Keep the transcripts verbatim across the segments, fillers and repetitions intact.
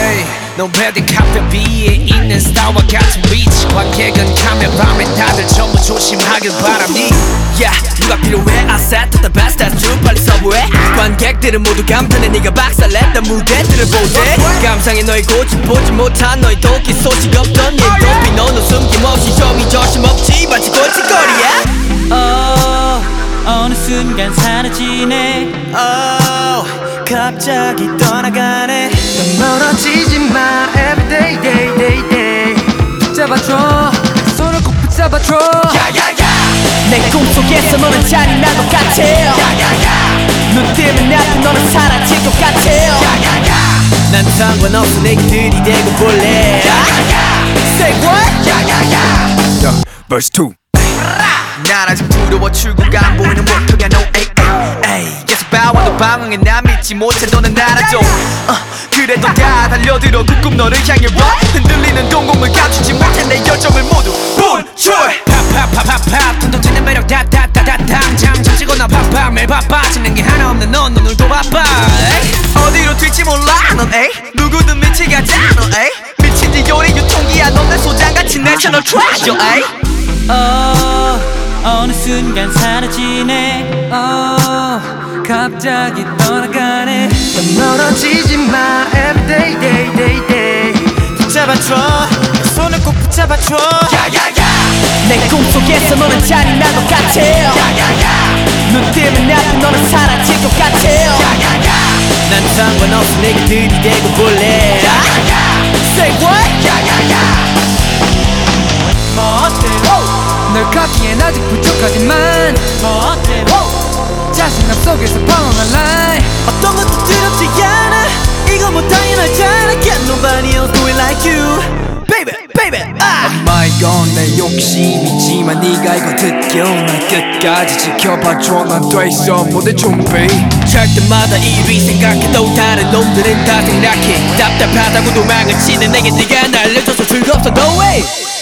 Hey, 넌 베디 카페 위에 있는 스타와 같은 위치 관객은 카메라 밤에 다들 전부 조심하길 바라니 Yeah, 누가 필요해? I said to the best, that's true 빨리 서브해 관객들은 모두 감탄해 네가 박살냈던 무대들을 보대 감상해 너의 고집 보지 못한 너의 도끼 소식 없던 예 도피 너는 숨김없이 좀이 조심 없지 마치 골칫거리야 Oh, 어느 순간 사라지네 Oh, 갑자기 떠나가네 넌 멀어지지 마 Everyday, day, day, day 붙잡아줘 손을 꼭 붙잡아줘 야야야 내 꿈속에서 너는 잔인한 것 같아 야야야 눈 뜨면 앞에 너는 사라질 것 같아 야야야 난 상관없어 내게 들이대고 볼래 야야야 Say what? 야야야 Yeah, verse two. 난 아직 두려워 출구가 안 보이는 모토야 no 에이 에이 계속 봐와도 방황해 난 믿지 못해 너는 알아줘 uh, 그래도 다 달려들어 굳꿈 너를 향해 run 흔들리는 동공을 감추지 못해 내 열정을 모두 분출 팝팝팝팝팝 던져지는 매력 다다다다 당장 잠시거나 팝팝 매일 바빠지는 게 하나 없는 넌 오늘도 바빠 에이. 어디로 튈지 몰라 넌 에이 누구든 미치겠다 넌 에이 미친지 요리 유통기한 없는 소장같이 내셔널 트레저 에이 Oh, 어느 순간 사라지네 Oh, 갑자기 떠나가네 넌 멀어지지 마 Everyday, day, day, day 붙잡아줘 손을 꼭 붙잡아줘 야야야 내 꿈속에서 너는 잔인한 것 같아 야야야 눈 뜨면 앞에 너는 사라질 것 같아 야야야 난 상관없어 내게 들이대고 볼래 야야야 Say what? 야야야 뭐 어때? 널 갖기엔 아직 부족하지만 뭐 어때? 자신감 속에서 방황한 life 어떤 것도 두렵지 않아 이거 뭐 당연하잖아 Can't nobody else do it like you Baby, baby, ah 마이건 내 욕심이지만 네가 이거 듣겨 날 끝까지 지켜봐줘 난 돼 있어 모든 준비 잘 때마다 이리 생각해도 다른 놈들은 다 생략해 답답하다고 도망을 치는 내게 네가 날려줘서 즐겁어 no way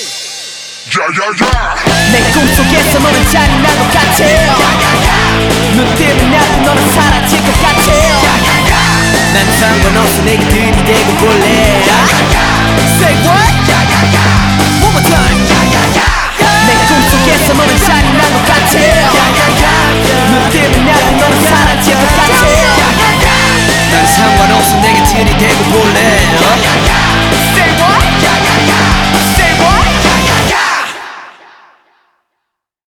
야야야 내 꿈속에서 너는 잔인한 것 같아 야야야 눈 뜨면 앞에 너는 사라질 것 같아 야야야 난 상관없어 내게 들이대고 볼래